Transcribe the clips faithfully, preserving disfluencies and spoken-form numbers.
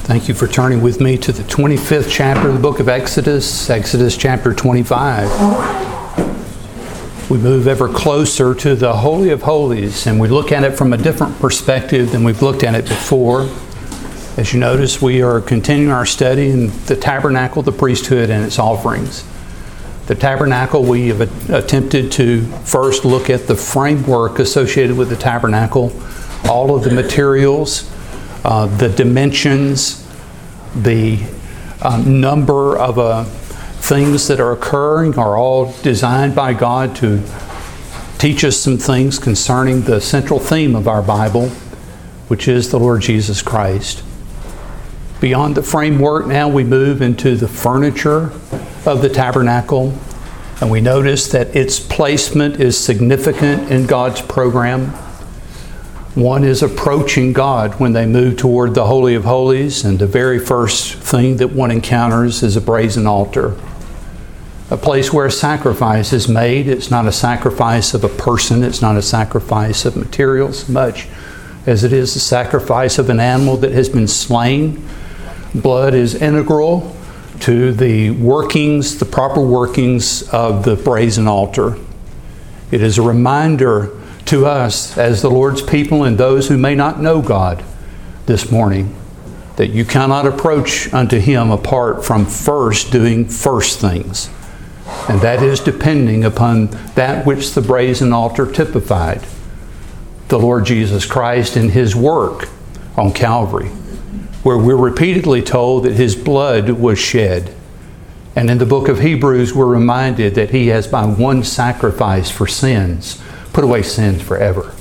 Thank you for turning with me to the twenty-fifth chapter of the book of Exodus, Exodus chapter twenty-five. We move ever closer to the Holy of Holies, and we look at it from a different perspective than we've looked at it before. As you notice, we are continuing our study in the tabernacle, the priesthood, and its offerings. The tabernacle, we have attempted to first look at the framework associated with the tabernacle, all of the materials, uh, the dimensions, the um, number of uh, things that are occurring are all designed by God to teach us some things concerning the central theme of our Bible, which is the Lord Jesus Christ. Beyond the framework, now we move into the furniture of the tabernacle, and we notice that its placement is significant in God's program. One is approaching God when they move toward the Holy of Holies, and the very first thing that one encounters is a brazen altar. A place where a sacrifice is made. It's not a sacrifice of a person, it's not a sacrifice of materials much as it is the sacrifice of an animal that has been slain. Blood is integral to the workings, the proper workings of the brazen altar. It is a reminder to us as the Lord's people and those who may not know God this morning that you cannot approach unto Him apart from first doing first things. And that is depending upon that which the brazen altar typified, the Lord Jesus Christ and His work on Calvary, where we're repeatedly told that His blood was shed. And in the book of Hebrews, we're reminded that He has by one sacrifice for sins put away sins forever.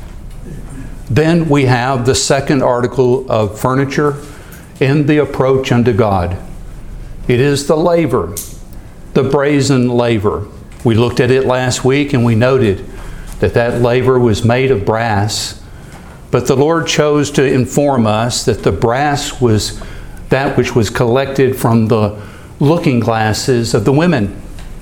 Then we have the second article of furniture in the approach unto God. It is the laver, the brazen laver. We looked at it last week and we noted that that laver was made of brass. But the Lord chose to inform us that the brass was that which was collected from the looking glasses of the women.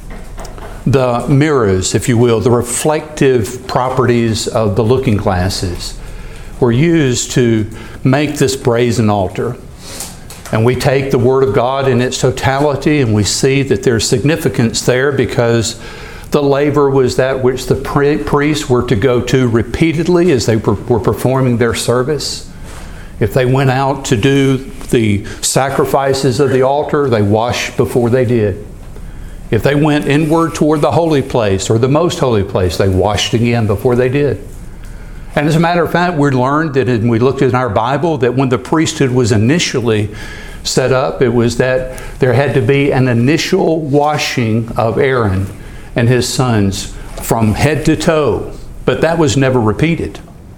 The mirrors, if you will, the reflective properties of the looking glasses were used to make this brazen altar. And we take the Word of God in its totality and we see that there's significance there because the laver was that which the priests were to go to repeatedly as they were performing their service. If they went out to do the sacrifices of the altar, they washed before they did. If they went inward toward the holy place or the most holy place, they washed again before they did. And as a matter of fact, we learned that when we looked in our Bible that when the priesthood was initially set up, it was that there had to be an initial washing of Aaron and his sons from head to toe. But that was never repeated.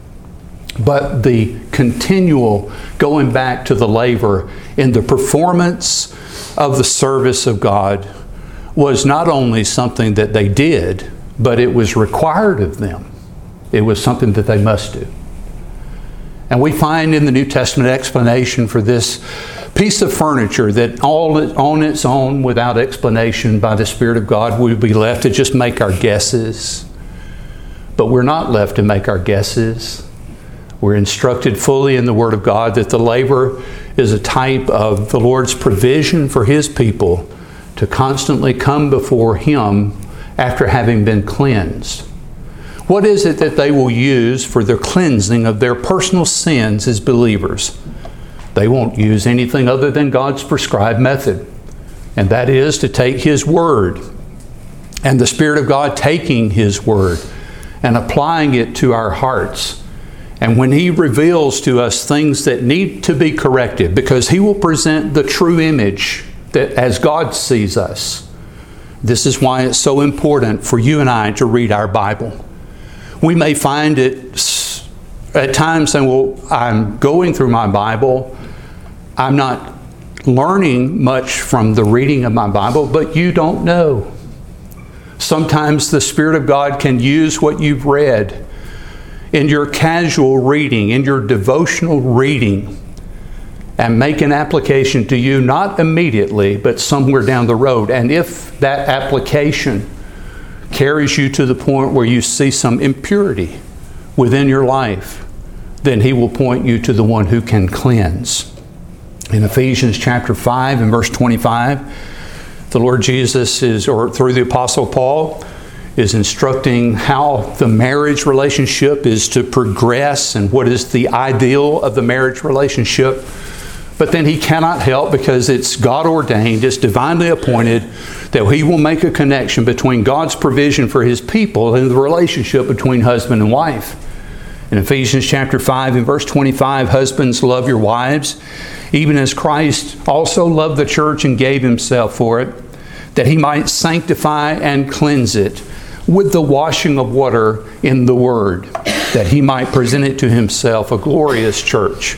But the continual going back to the laver in the performance of the service of God was not only something that they did, but it was required of them. It was something that they must do. And we find in the New Testament explanation for this piece of furniture that all on its own, without explanation by the Spirit of God, we would be left to just make our guesses. But we're not left to make our guesses. We're instructed fully in the Word of God that the laver is a type of the Lord's provision for His people to constantly come before Him after having been cleansed. What is it that they will use for their cleansing of their personal sins as believers? They won't use anything other than God's prescribed method. And that is to take His Word and the Spirit of God taking His Word and applying it to our hearts. And when He reveals to us things that need to be corrected, because He will present the true image that as God sees us. This is why it's so important for you and I to read our Bible. We may find it at times saying, well, I'm going through my Bible. I'm not learning much from the reading of my Bible, but you don't know. Sometimes the Spirit of God can use what you've read in your casual reading, in your devotional reading, and make an application to you, not immediately, but somewhere down the road. And if that application carries you to the point where you see some impurity within your life, then He will point you to the one who can cleanse. In Ephesians chapter five and verse twenty-five, the Lord Jesus is, or through the Apostle Paul, is instructing how the marriage relationship is to progress and what is the ideal of the marriage relationship. But then he cannot help, because it's God ordained, it's divinely appointed, that he will make a connection between God's provision for his people and the relationship between husband and wife. In Ephesians chapter five and verse twenty-five, husbands, love your wives, even as Christ also loved the church and gave himself for it, that he might sanctify and cleanse it with the washing of water in the Word, that he might present it to himself a glorious church.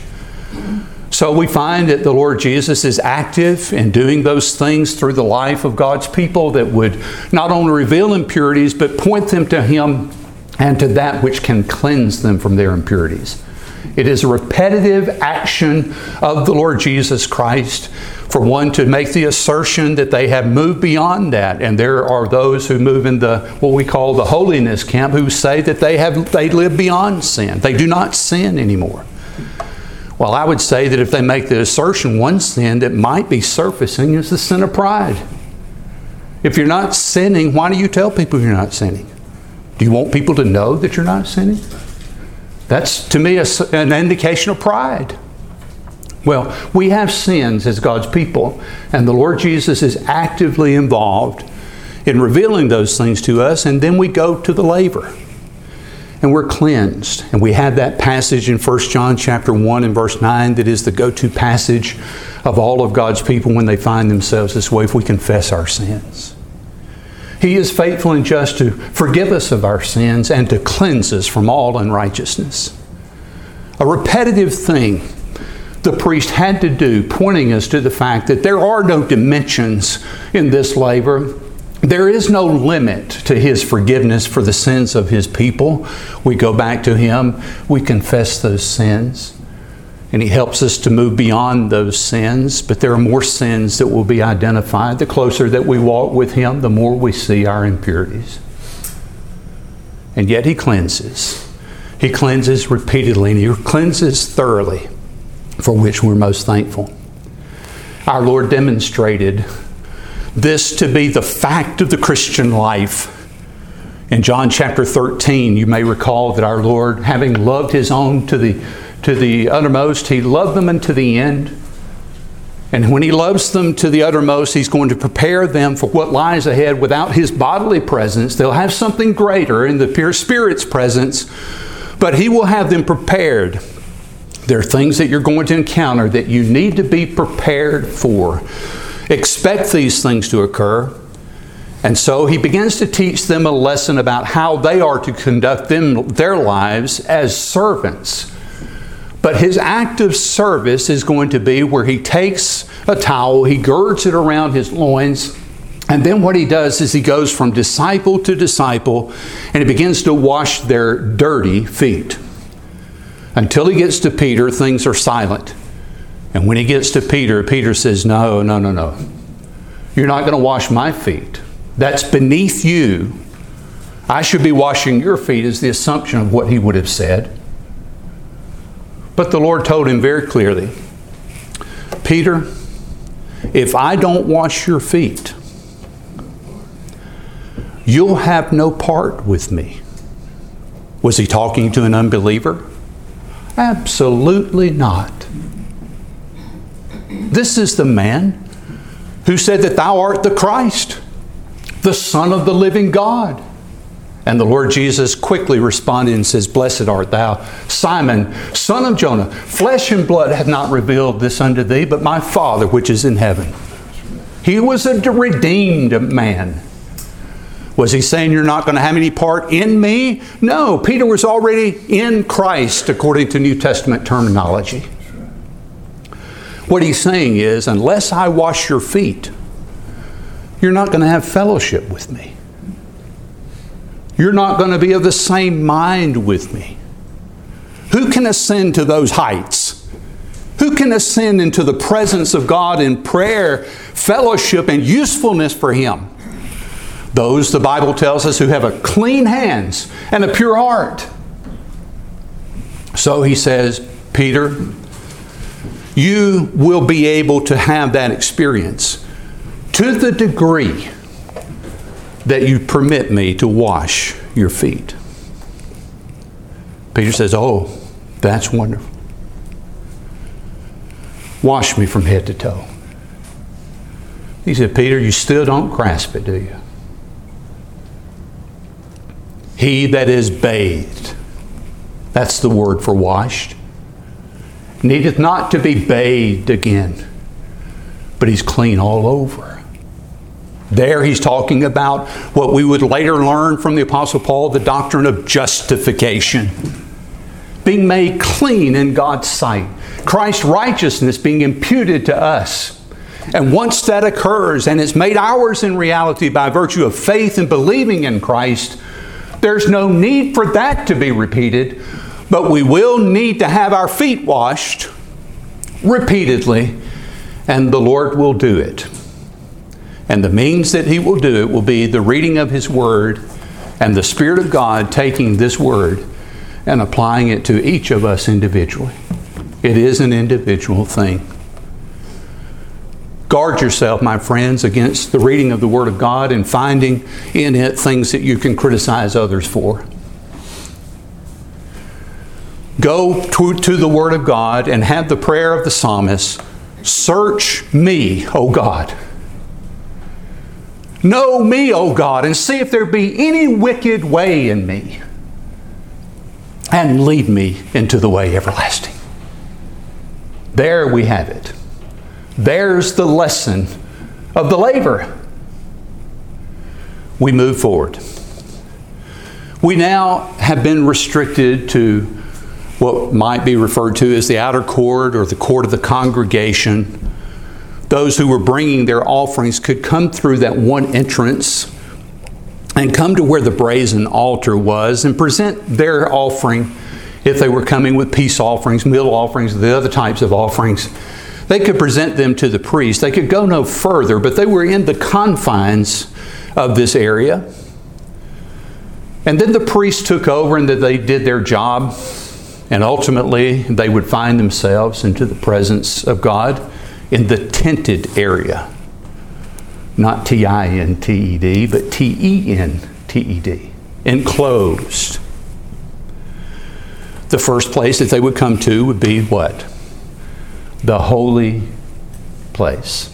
So we find that the Lord Jesus is active in doing those things through the life of God's people that would not only reveal impurities, but point them to him and to that which can cleanse them from their impurities. It is a repetitive action of the Lord Jesus Christ for one to make the assertion that they have moved beyond that. And there are those who move in the what we call the holiness camp, who say that they have they live beyond sin. They do not sin anymore. Well, I would say that if they make the assertion, one sin that might be surfacing is the sin of pride. If you're not sinning, why do you tell people you're not sinning? Do you want people to know that you're not sinning? That's, to me, a, an indication of pride. Well, we have sins as God's people, and the Lord Jesus is actively involved in revealing those things to us, and then we go to the laver. And we're cleansed. And we have that passage in First John chapter one and verse nine that is the go-to passage of all of God's people when they find themselves this way, if we confess our sins. He is faithful and just to forgive us of our sins and to cleanse us from all unrighteousness. A repetitive thing the priest had to do, pointing us to the fact that there are no dimensions in this laver. There is no limit to his forgiveness for the sins of his people. We go back to him, we confess those sins, and he helps us to move beyond those sins. But there are more sins that will be identified. The closer that we walk with him, the more we see our impurities. And yet he cleanses. He cleanses repeatedly, and he cleanses thoroughly, for which we're most thankful. Our Lord demonstrated this to be the fact of the Christian life. In John chapter thirteen, you may recall that our Lord, having loved his own to the, to the uttermost, he loved them unto the end. And when he loves them to the uttermost, he's going to prepare them for what lies ahead. Without his bodily presence, they'll have something greater in the pure Spirit's presence, but he will have them prepared. There are things that you're going to encounter that you need to be prepared for. Expect these things to occur. And so he begins to teach them a lesson about how they are to conduct them, their lives as servants. But his act of service is going to be where he takes a towel, he girds it around his loins, and then what he does is he goes from disciple to disciple, and he begins to wash their dirty feet. Until he gets to Peter, things are silent. And when he gets to Peter, Peter says, no, no, no, no. You're not going to wash my feet. That's beneath you. I should be washing your feet, is the assumption of what he would have said. But the Lord told him very clearly, Peter, if I don't wash your feet, you'll have no part with me. Was he talking to an unbeliever? Absolutely not. This is the man who said that thou art the Christ, the Son of the living God. And the Lord Jesus quickly responded and says, blessed art thou, Simon, son of Jonah. Flesh and blood hath not revealed this unto thee, but my Father which is in heaven. He was a redeemed man. Was he saying you're not going to have any part in me? No, Peter was already in Christ according to New Testament terminology. What he's saying is, unless I wash your feet, you're not going to have fellowship with me. You're not going to be of the same mind with me. Who can ascend to those heights? Who can ascend into the presence of God in prayer, fellowship, and usefulness for him? Those, the Bible tells us, who have a clean hands and a pure heart. So he says, Peter, you will be able to have that experience to the degree that you permit me to wash your feet. Peter says, oh, that's wonderful. Wash me from head to toe. He said, Peter, you still don't grasp it, do you? He that is bathed, that's the word for washed, needeth not to be bathed again, but he's clean all over. There he's talking about what we would later learn from the Apostle Paul, the doctrine of justification. Being made clean in God's sight. Christ's righteousness being imputed to us. And once that occurs and is made ours in reality by virtue of faith and believing in Christ, there's no need for that to be repeated, but we will need to have our feet washed repeatedly, and the Lord will do it. And the means that He will do it will be the reading of His Word and the Spirit of God taking this Word and applying it to each of us individually. It is an individual thing. Guard yourself, my friends, against the reading of the Word of God and finding in it things that you can criticize others for. Go to, to the Word of God and have the prayer of the psalmist, search me, O God. Know me, O God, and see if there be any wicked way in me, and lead me into the way everlasting. There we have it. There's the lesson of the laver. We move forward. We now have been restricted to what might be referred to as the outer court or the court of the congregation. Those who were bringing their offerings could come through that one entrance and come to where the brazen altar was and present their offering. If they were coming with peace offerings, meal offerings, the other types of offerings, they could present them to the priest. They could go no further, but they were in the confines of this area. And then the priest took over and they did their job. And ultimately, they would find themselves into the presence of God in the tented area. Not T I N T E D, but T E N T E D. Enclosed. The first place that they would come to would be what? The holy place.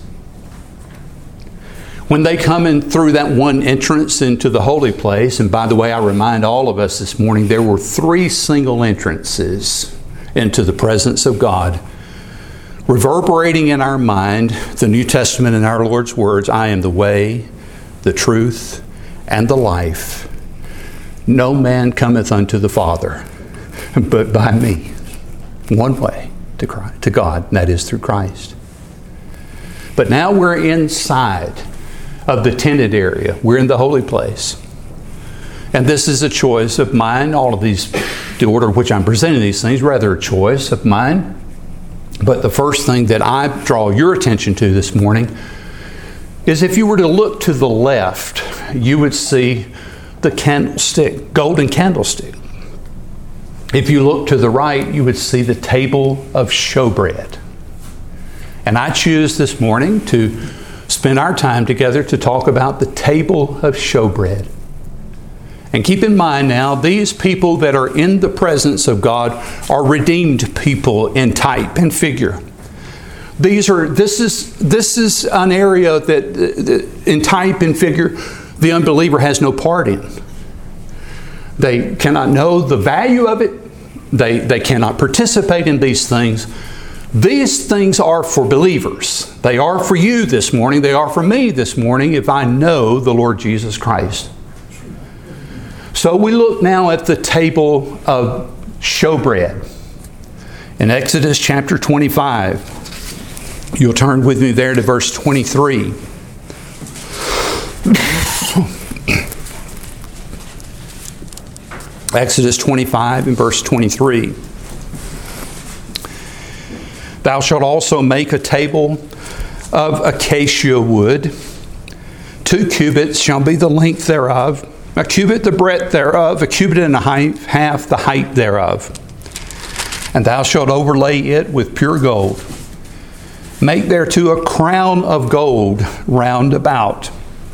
When they come in through that one entrance into the holy place, and by the way, I remind all of us this morning, there were three single entrances into the presence of God. Reverberating in our mind, the New Testament and our Lord's words, I am the way, the truth, and the life. No man cometh unto the Father but by me. One way to Christ, to God, and that is through Christ. But now we're inside of the tented area. We're in the holy place. And this is a choice of mine. All of these, the order in which I'm presenting these things, rather a choice of mine. But the first thing that I draw your attention to this morning is if you were to look to the left, you would see the candlestick, golden candlestick. If you look to the right, you would see the table of showbread. And I choose this morning to spend our time together to talk about the table of showbread. And keep in mind now, these people that are in the presence of God are redeemed people in type and figure. These are, this is, this is an area that in type and figure the unbeliever has no part in. They cannot know the value of it. They, they cannot participate in these things. These things are for believers. They are for you this morning. They are for me this morning if I know the Lord Jesus Christ. So we look now at the table of showbread. In Exodus chapter twenty-five, you'll turn with me there to verse twenty-three. Exodus twenty-five and verse twenty-three. Thou shalt also make a table of acacia wood. Two cubits shall be the length thereof, a cubit the breadth thereof, a cubit and a half the height thereof. And thou shalt overlay it with pure gold. Make thereto a crown of gold round about.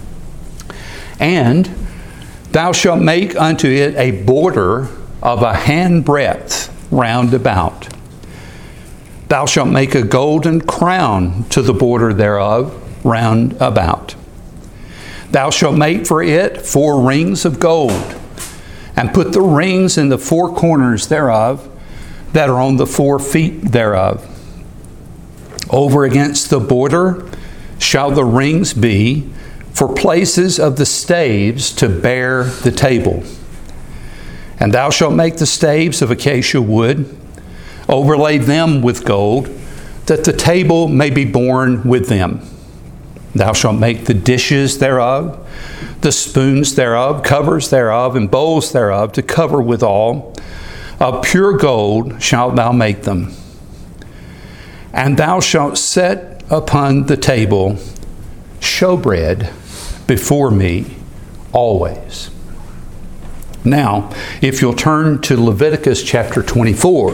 And thou shalt make unto it a border of a handbreadth round about. Thou shalt make a golden crown to the border thereof round about. Thou shalt make for it four rings of gold, and put the rings in the four corners thereof that are on the four feet thereof. Over against the border shall the rings be for places of the staves to bear the table. And thou shalt make the staves of acacia wood, overlay them with gold, that the table may be borne with them. Thou shalt make the dishes thereof, the spoons thereof, covers thereof, and bowls thereof, to cover withal. Of pure gold shalt thou make them. And thou shalt set upon the table showbread before me always. Now, if you'll turn to Leviticus chapter twenty-four.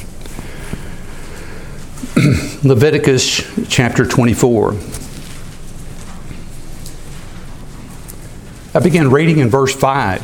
Leviticus chapter twenty-four. I begin reading in verse five.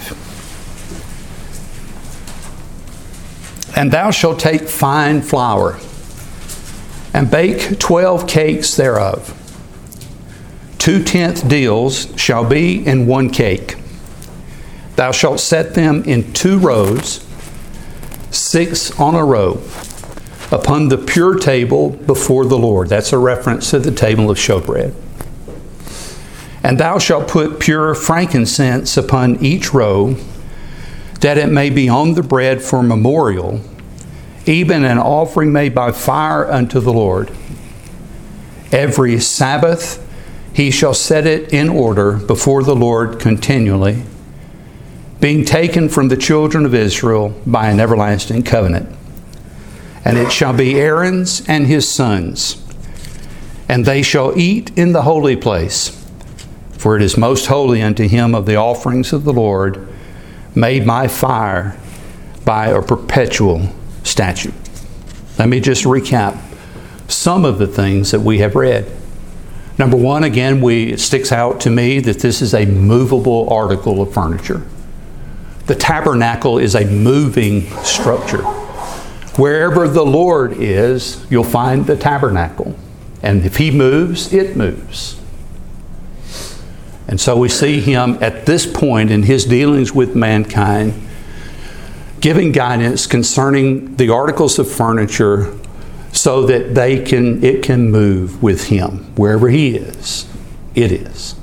And thou shalt take fine flour, and bake twelve cakes thereof. Two tenth deals shall be in one cake. Thou shalt set them in two rows, six on a row, upon the pure table before the Lord. That's a reference to the table of showbread. And thou shalt put pure frankincense upon each row, that it may be on the bread for memorial, even an offering made by fire unto the Lord. Every Sabbath he shall set it in order before the Lord continually, being taken from the children of Israel by an everlasting covenant. And it shall be Aaron's and his sons, and they shall eat in the holy place, for it is most holy unto him of the offerings of the Lord, made by fire, by a perpetual statute. Let me just recap some of the things that we have read. Number one, again, we, it sticks out to me that this is a movable article of furniture. The tabernacle is a moving structure. Wherever the Lord is, you'll find the tabernacle. And if He moves, it moves. And so we see Him at this point in His dealings with mankind, giving guidance concerning the articles of furniture so that they can it can move with Him. Wherever He is, it is.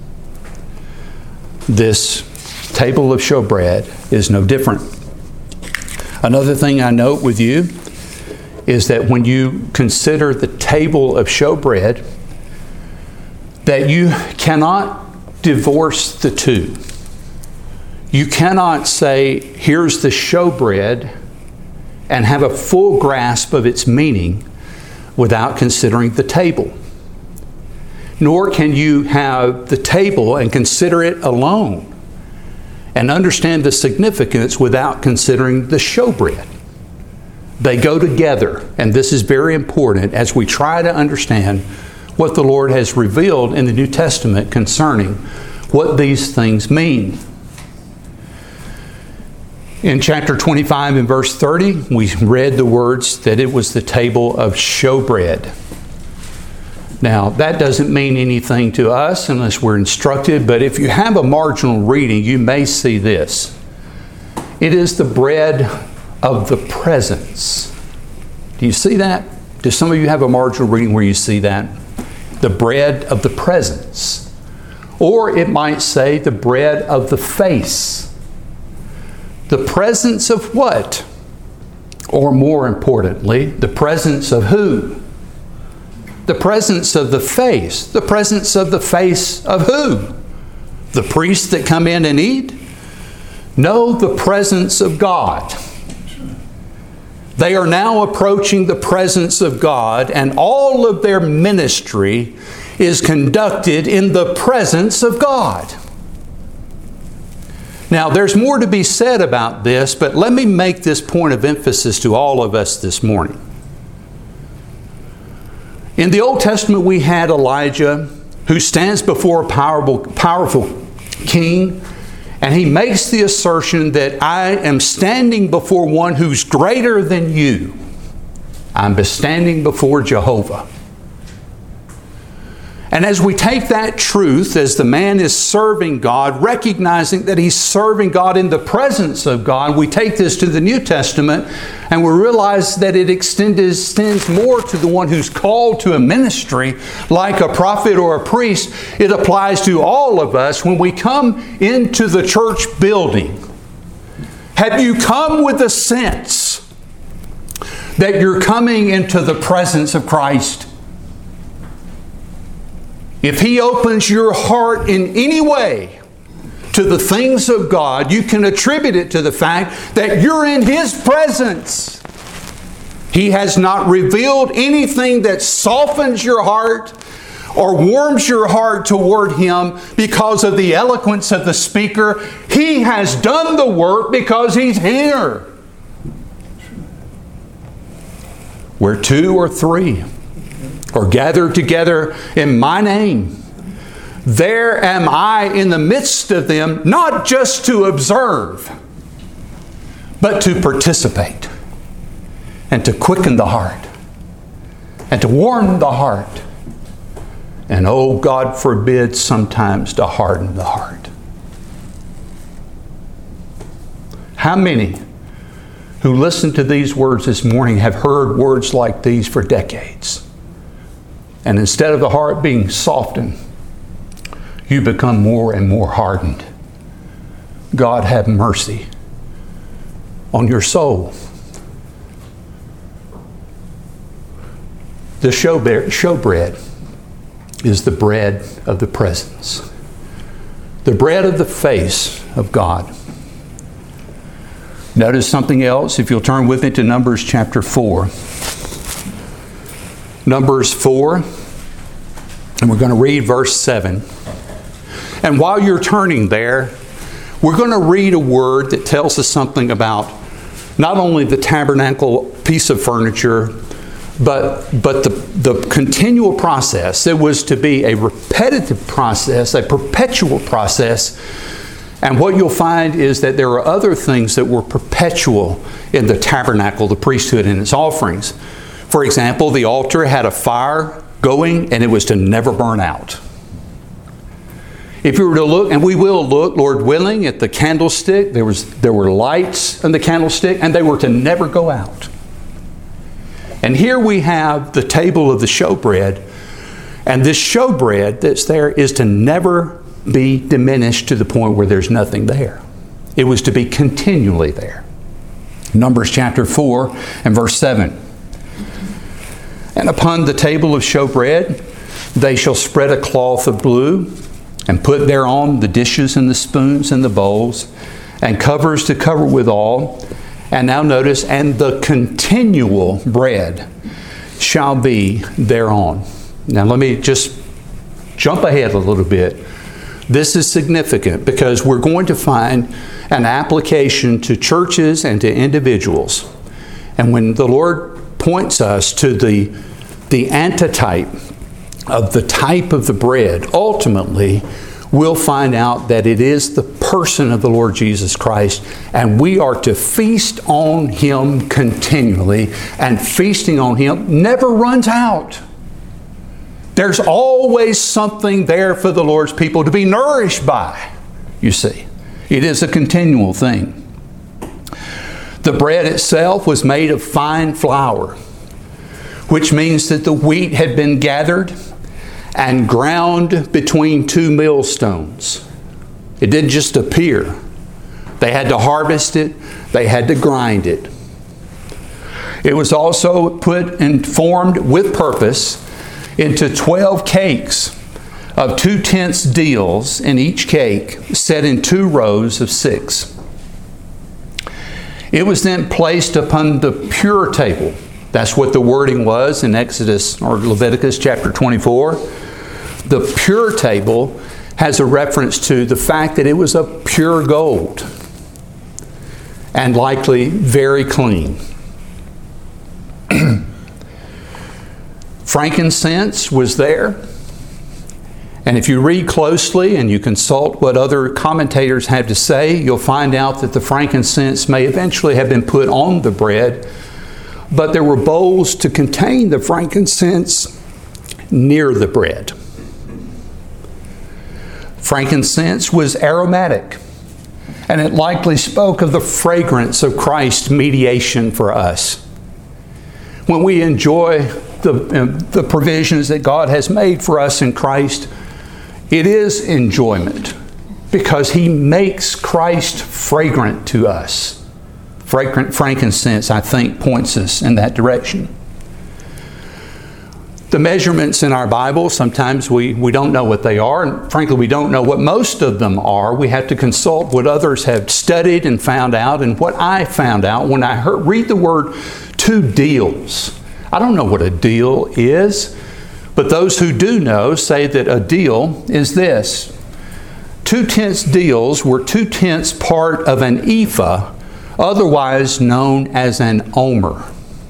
This table of showbread is no different. Another thing I note with you is that when you consider the table of showbread, that you cannot divorce the two. You cannot say, here's the showbread, and have a full grasp of its meaning without considering the table. Nor can you have the table and consider it alone and understand the significance without considering the showbread. They go together, and this is very important as we try to understand what the Lord has revealed in the New Testament concerning what these things mean. In chapter twenty-five and verse thirty, we read the words that it was the table of showbread. Now, that doesn't mean anything to us unless we're instructed, but if you have a marginal reading, you may see this. It is the bread of the presence. Do you see that? Do some of you have a marginal reading where you see that? The bread of the presence. Or it might say the bread of the face. The presence of what? Or more importantly, the presence of who? The presence of the face. The presence of the face of who? The priests that come in and eat? No, the presence of God. They are now approaching the presence of God, and all of their ministry is conducted in the presence of God. Now, there's more to be said about this, but let me make this point of emphasis to all of us this morning. In the Old Testament, we had Elijah, who stands before a powerful, powerful king, and he makes the assertion that I am standing before one who's greater than you. I'm standing before Jehovah. And as we take that truth, as the man is serving God, recognizing that he's serving God in the presence of God, we take this to the New Testament and we realize that it extends, extends more to the one who's called to a ministry, like a prophet or a priest. It applies to all of us when we come into the church building. Have you come with a sense that you're coming into the presence of Christ? If He opens your heart in any way to the things of God, you can attribute it to the fact that you're in His presence. He has not revealed anything that softens your heart or warms your heart toward Him because of the eloquence of the speaker. He has done the work because He's here. Where two or three or gathered together in my name, there am I in the midst of them, not just to observe, but to participate and to quicken the heart and to warm the heart. And oh, God forbid sometimes to harden the heart. How many who listen to these words this morning have heard words like these for decades? And instead of the heart being softened, you become more and more hardened. God have mercy on your soul. The showbread is the bread of the presence, the bread of the face of God. Notice something else, if you'll turn with me to Numbers chapter four. Numbers four, and we're going to read verse seven. And while you're turning there, we're going to read a word that tells us something about not only the tabernacle piece of furniture, but, but the, the continual process. It was to be a repetitive process, a perpetual process. And what you'll find is that there are other things that were perpetual in the tabernacle, the priesthood, and its offerings. For example, the altar had a fire going and it was to never burn out. If you were to look, and we will look, Lord willing, at the candlestick, there was there were lights in the candlestick and they were to never go out. And here we have the table of the showbread, and this showbread that's there is to never be diminished to the point where there's nothing there. It was to be continually there. Numbers chapter four and verse seven. And upon the table of showbread, they shall spread a cloth of blue, and put thereon the dishes and the spoons and the bowls, and covers to cover withal. And now notice, and the continual bread shall be thereon. Now let me just jump ahead a little bit. This is significant because we're going to find an application to churches and to individuals. And when the Lord points us to the, the antitype of the type of the bread, ultimately we'll find out that it is the person of the Lord Jesus Christ, and we are to feast on Him continually, and feasting on Him never runs out. There's always something there for the Lord's people to be nourished by, you see. It is a continual thing. The bread itself was made of fine flour, which means that the wheat had been gathered and ground between two millstones. It didn't just appear. They had to harvest it. They had to grind it. It was also put and formed with purpose into twelve cakes of two-tenths deals in each cake, set in two rows of six. It was then placed upon the pure table. That's what the wording was in Exodus or Leviticus chapter twenty-four. The pure table has a reference to the fact that it was of pure gold and likely very clean. Frankincense was there. And if you read closely and you consult what other commentators have to say, you'll find out that the frankincense may eventually have been put on the bread, but there were bowls to contain the frankincense near the bread. Frankincense was aromatic, and it likely spoke of the fragrance of Christ's mediation for us. When we enjoy the, the provisions that God has made for us in Christ, it is enjoyment because He makes Christ fragrant to us. Fragrant frankincense, I think, points us in that direction. The measurements in our Bible, sometimes we, we don't know what they are, and frankly, we don't know what most of them are. We have to consult what others have studied and found out, and what I found out when I heard, read the word two deals. I don't know what a deal is, but those who do know say that a deal is this. Two-tenths deals were two-tenths part of an ephah, otherwise known as an omer.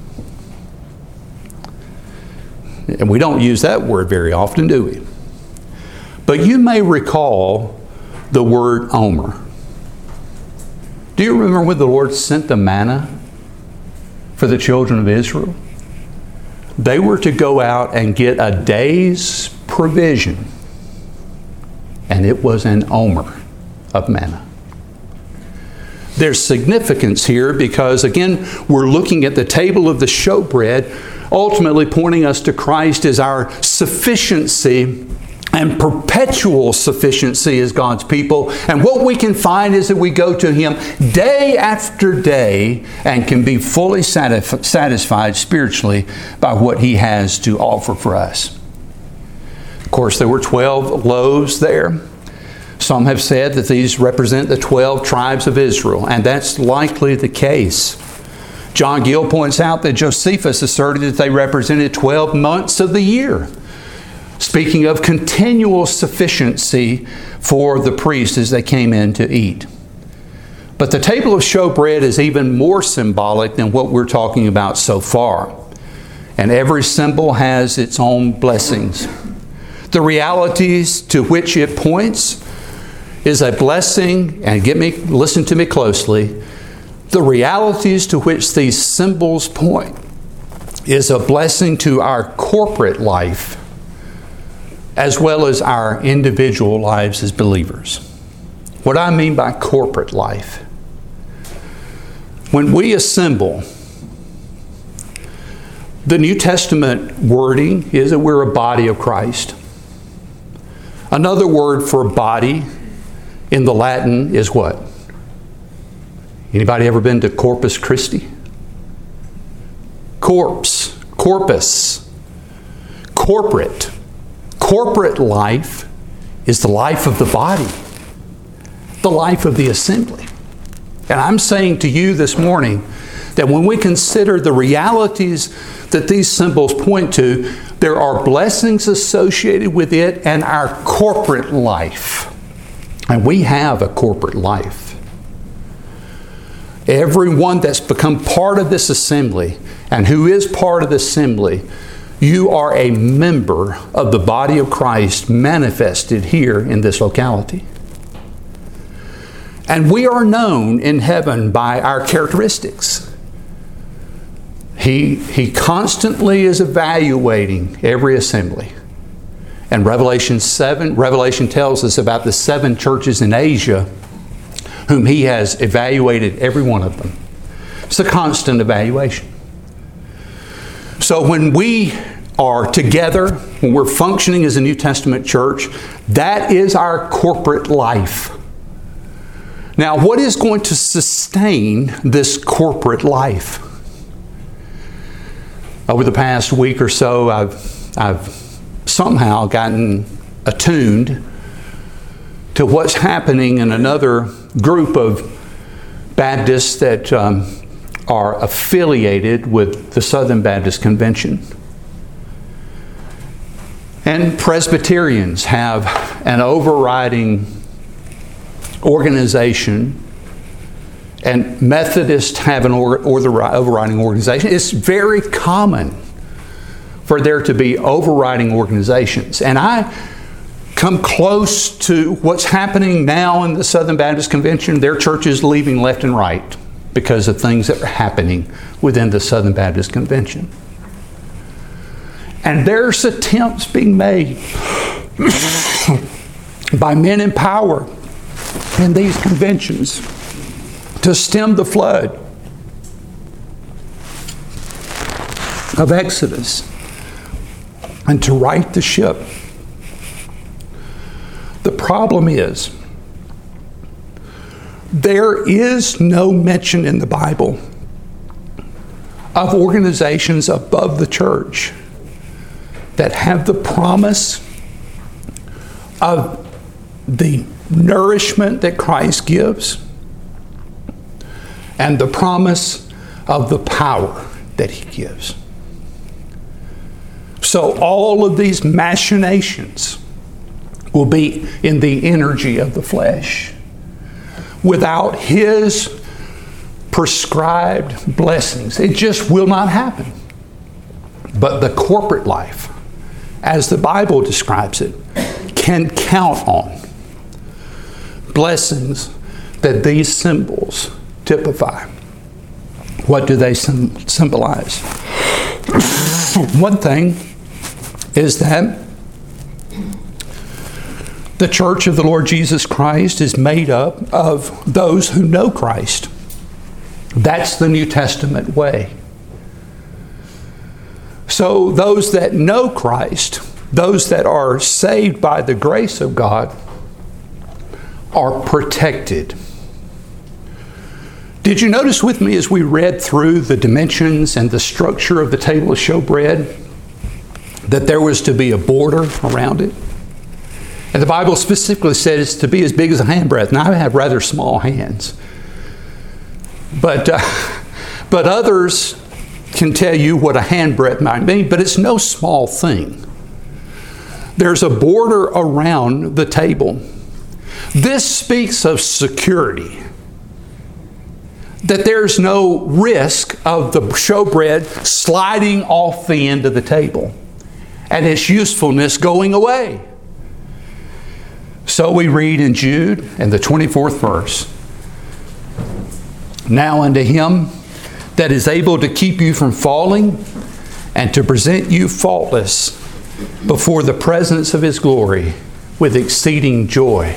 And we don't use that word very often, do we? But you may recall the word omer. Do you remember when the Lord sent the manna for the children of Israel? They were to go out and get a day's provision, and it was an omer of manna. There's significance here because, again, we're looking at the table of the showbread, ultimately pointing us to Christ as our sufficiency and perpetual sufficiency as God's people. And what we can find is that we go to Him day after day and can be fully satisf- satisfied spiritually by what He has to offer for us. Of course, there were twelve loaves there. Some have said that these represent the twelve tribes of Israel, and that's likely the case. John Gill points out that Josephus asserted that they represented twelve months of the year, speaking of continual sufficiency for the priests as they came in to eat. But the table of showbread is even more symbolic than what we're talking about so far. And every symbol has its own blessings. The realities to which it points is a blessing, and get me, listen to me closely, the realities to which these symbols point is a blessing to our corporate life as well as our individual lives as believers. What I mean by corporate life, when we assemble, the New Testament wording is that we're a body of Christ. Another word for body in the Latin is what? Anybody ever been to Corpus Christi? Corpse, corpus, corporate. Corporate life is the life of the body, the life of the assembly. And I'm saying to you this morning that when we consider the realities that these symbols point to, there are blessings associated with it and our corporate life. And we have a corporate life. Everyone that's become part of this assembly and who is part of the assembly, you are a member of the body of Christ manifested here in this locality. And we are known in heaven by our characteristics. He, he constantly is evaluating every assembly. And Revelation seven, Revelation tells us about the seven churches in Asia whom He has evaluated every one of them. It's a constant evaluation. So when we are together, when we're functioning as a New Testament church, that is our corporate life. Now, what is going to sustain this corporate life? Over the past week or so, I've, I've somehow gotten attuned to what's happening in another group of Baptists that um, are affiliated with the Southern Baptist Convention. And Presbyterians have an overriding organization, and Methodists have an overriding organization. It's very common for there to be overriding organizations. And I come close to what's happening now in the Southern Baptist Convention. Their churches leaving left and right because of things that are happening within the Southern Baptist Convention. And there's attempts being made by men in power in these conventions to stem the flood of Exodus and to right the ship. The problem is, there is no mention in the Bible of organizations above the church that have the promise of the nourishment that Christ gives and the promise of the power that He gives. So all of these machinations will be in the energy of the flesh without His prescribed blessings. It just will not happen. But the corporate life, as the Bible describes it, can count on blessings that these symbols typify. What do they symbolize? One thing is that the church of the Lord Jesus Christ is made up of those who know Christ. That's the New Testament way. So those that know Christ, those that are saved by the grace of God, are protected. Did you notice with me as we read through the dimensions and the structure of the table of showbread that there was to be a border around it? And the Bible specifically says to be as big as a handbreadth. Now I have rather small hands. But, uh, but others can tell you what a handbreadth might mean, but it's no small thing. There's a border around the table. This speaks of security. That there's no risk of the showbread sliding off the end of the table and its usefulness going away. So we read in Jude, in the twenty-fourth verse, "Now unto Him that is able to keep you from falling and to present you faultless before the presence of His glory with exceeding joy."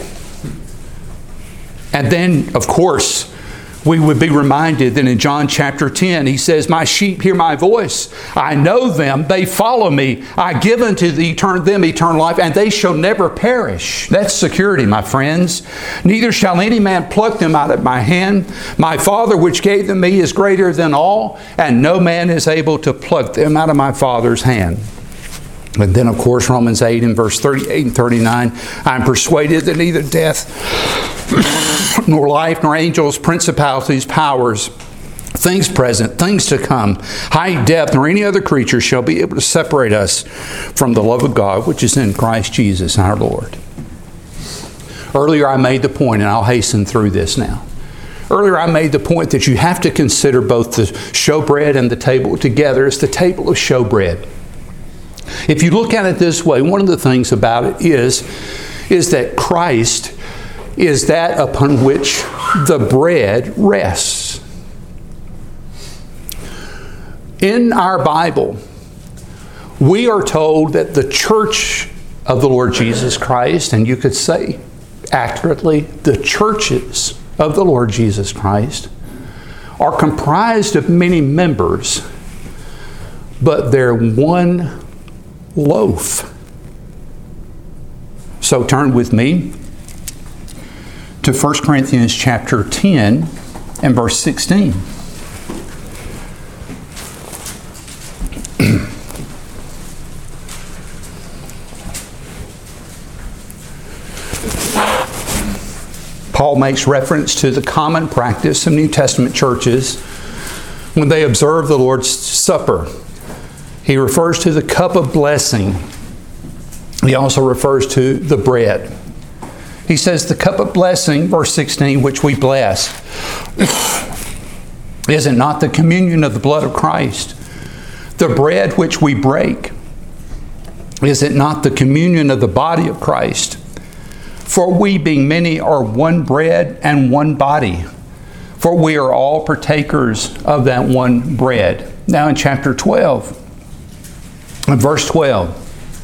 And then, of course, we would be reminded that in John chapter ten, He says, "My sheep hear my voice. I know them. They follow me. I give unto the etern- them eternal life, and they shall never perish." That's security, my friends. "Neither shall any man pluck them out of my hand. My Father which gave them me is greater than all, and no man is able to pluck them out of my Father's hand." And then, of course, Romans eight and verse thirty-eight and thirty-nine, "I am persuaded that neither death, nor life, nor angels, principalities, powers, things present, things to come, height, depth, nor any other creature shall be able to separate us from the love of God, which is in Christ Jesus our Lord." Earlier I made the point, and I'll hasten through this now. Earlier I made the point that you have to consider both the showbread and the table together. It's the table of showbread. If you look at it this way, one of the things about it is, is that Christ is that upon which the bread rests. In our Bible, we are told that the church of the Lord Jesus Christ, and you could say accurately, the churches of the Lord Jesus Christ, are comprised of many members, but they're one loaf. So turn with me to First Corinthians chapter ten and verse sixteen. Paul makes reference to the common practice of New Testament churches when they observe the Lord's Supper. He refers to the cup of blessing. He also refers to the bread. He says the cup of blessing, verse sixteen, which we bless, is it not the communion of the blood of Christ? The bread which we break, Is it not the communion of the body of Christ? For we, being many, are one bread and one body. For we are all partakers of that one bread. Now in chapter twelve, verse twelve.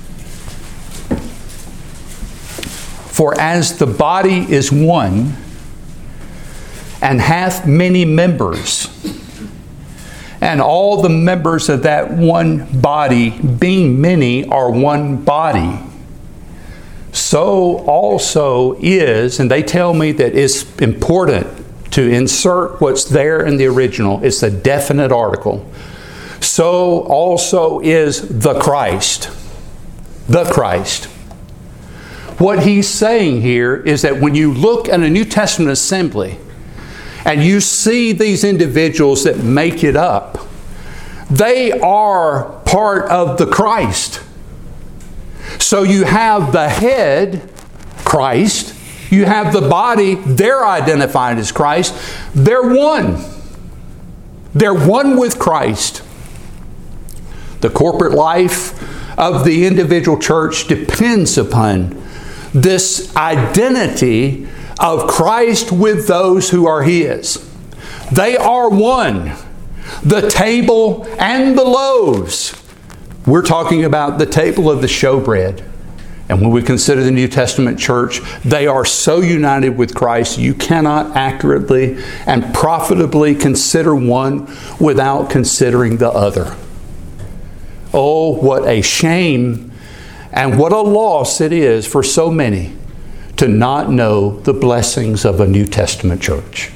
For as the body is one, and hath many members, and all the members of that one body, being many, are one body, so also is, and they tell me that it's important to insert what's there in the original. It's a definite article. So also is the Christ. The Christ. What he's saying here is that when you look at a New Testament assembly and you see these individuals that make it up, they are part of the Christ. So you have the head, Christ. You have the body, they're identified as Christ. They're one. They're one with Christ. The corporate life of the individual church depends upon this identity of Christ with those who are His. They are one. The table and the loaves. We're talking about the table of the showbread. And when we consider the New Testament church, they are so united with Christ, you cannot accurately and profitably consider one without considering the other. Oh, what a shame and what a loss it is for so many to not know the blessings of a New Testament church.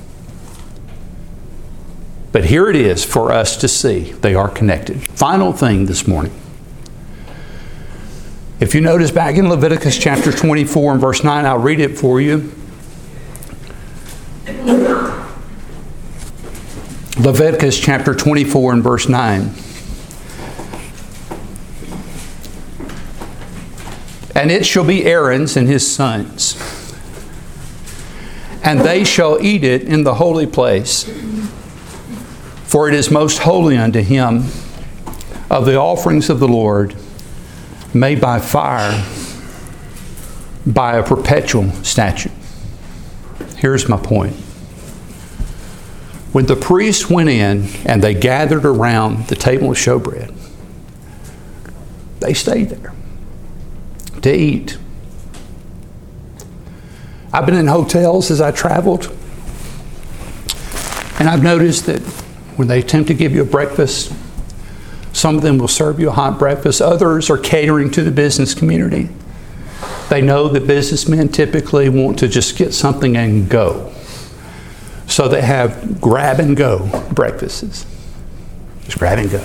But here it is for us to see. They are connected. Final thing this morning. If you notice back in Leviticus chapter twenty-four and verse nine, I'll read it for you. Leviticus chapter twenty-four and verse nine. And it shall be Aaron's and his sons, and they shall eat it in the holy place, for it is most holy unto him. Of the offerings of the Lord, made by fire, by a perpetual statute. Here's my point. When the priests went in and they gathered around the table of showbread, they stayed there to eat. I've been in hotels as I traveled, and I've noticed that when they attempt to give you a breakfast, some of them will serve you a hot breakfast. Others are catering to the business community. They know that businessmen typically want to just get something and go. So they have grab and go breakfasts. Just grab and go.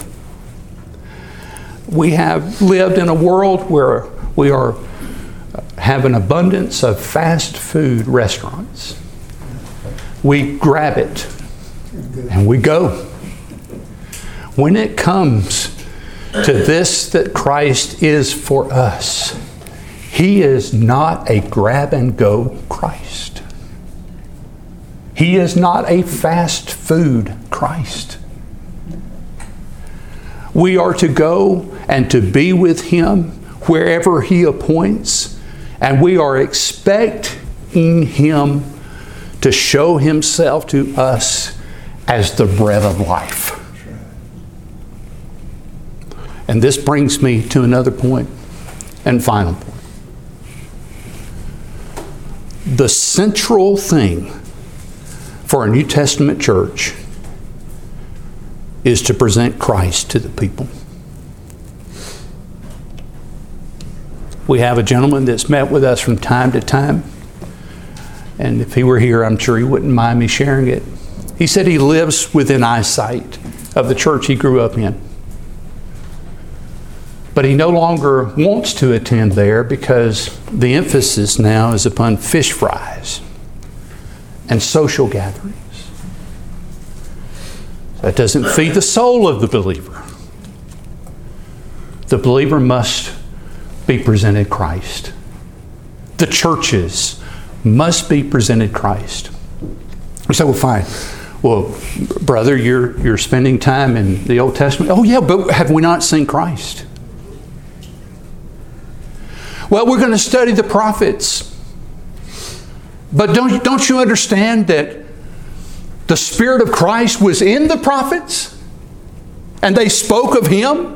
We have lived in a world where we are have an abundance of fast food restaurants. We grab it and we go. When it comes to this that Christ is for us, He is not a grab and go Christ. He is not a fast food Christ. We are to go and to be with Him wherever He appoints, and we are expecting Him to show Himself to us as the bread of life. And this brings me to another point and final point. The central thing for a New Testament church is to present Christ to the people. We have a gentleman that's met with us from time to time, and if he were here, I'm sure he wouldn't mind me sharing it. He said he lives within eyesight of the church he grew up in. But he no longer wants to attend there because the emphasis now is upon fish fries and social gatherings. That doesn't feed the soul of the believer. The believer must be presented Christ. The churches must be presented Christ. We say, well, fine. Well, brother, you're, you're spending time in the Old Testament. Oh, yeah, but have we not seen Christ? Well, we're going to study the prophets. But don't, don't you understand that the Spirit of Christ was in the prophets? And they spoke of Him?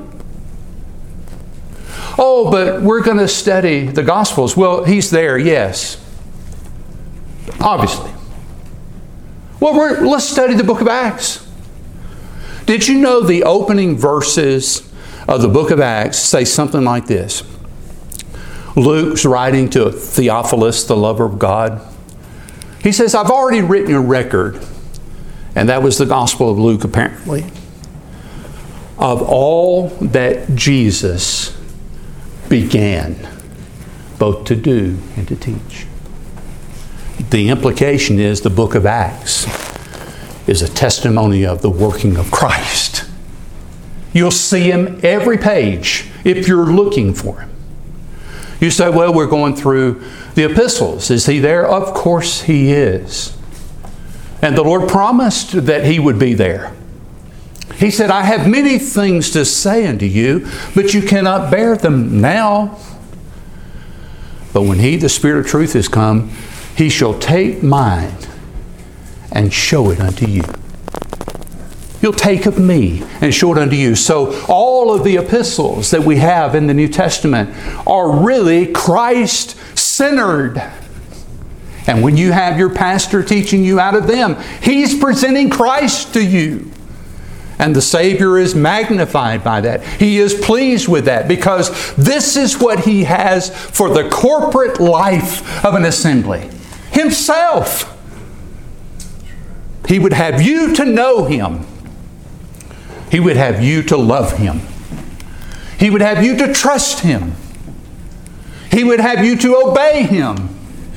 Oh, but we're going to study the Gospels. Well, He's there, yes. Obviously. Well, we're, let's study the book of Acts. Did you know the opening verses of the book of Acts say something like this? Luke's writing to Theophilus, the lover of God. He says, I've already written a record, and that was the Gospel of Luke apparently, of all that Jesus began both to do and to teach. The implication is the book of Acts is a testimony of the working of Christ. You'll see Him every page if you're looking for Him. You say, well, we're going through the epistles. Is He there? Of course He is. And the Lord promised that He would be there. He said, I have many things to say unto you, but you cannot bear them now. But when He, the Spirit of truth, is come, He shall take mine and show it unto you. He'll take of me and show it unto you. So all of the epistles that we have in the New Testament are really Christ-centered. And when you have your pastor teaching you out of them, he's presenting Christ to you. And the Savior is magnified by that. He is pleased with that because this is what He has for the corporate life of an assembly. Himself. He would have you to know Him. He would have you to love Him. He would have you to trust Him. He would have you to obey Him.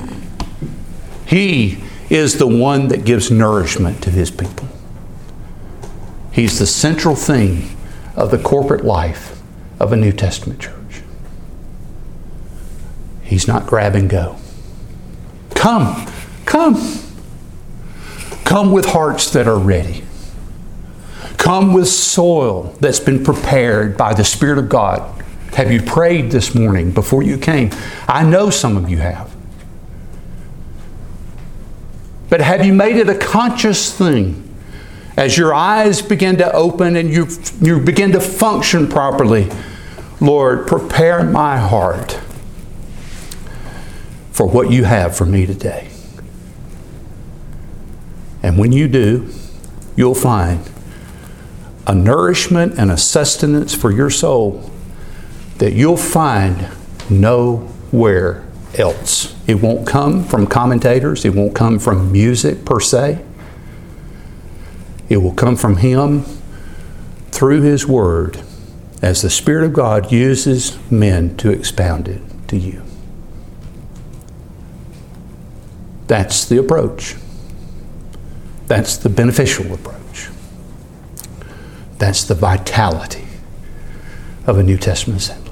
He is the one that gives nourishment to His people. He's the central thing of the corporate life of a New Testament church. He's not grab and go. Come, come. Come with hearts that are ready. Come with soil that's been prepared by the Spirit of God. Have you prayed this morning before you came? I know some of you have. But have you made it a conscious thing? As your eyes begin to open and you, you begin to function properly, Lord, prepare my heart for what you have for me today. And when you do, you'll find a nourishment and a sustenance for your soul that you'll find nowhere else. It won't come from commentators. It won't come from music per se. It will come from Him through His Word as the Spirit of God uses men to expound it to you. That's the approach. That's the beneficial approach. That's the vitality of a New Testament assembly.